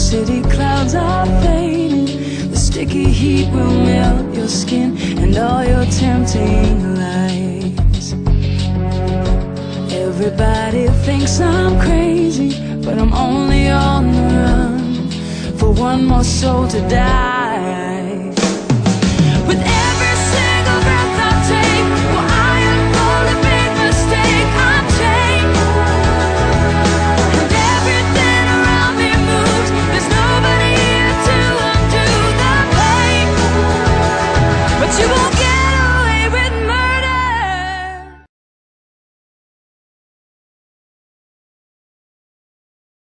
city clouds are fading. The sticky heat will melt your skin and all your tempting lies. Everybody thinks I'm crazy, but I'm only on the run for one more soul to die.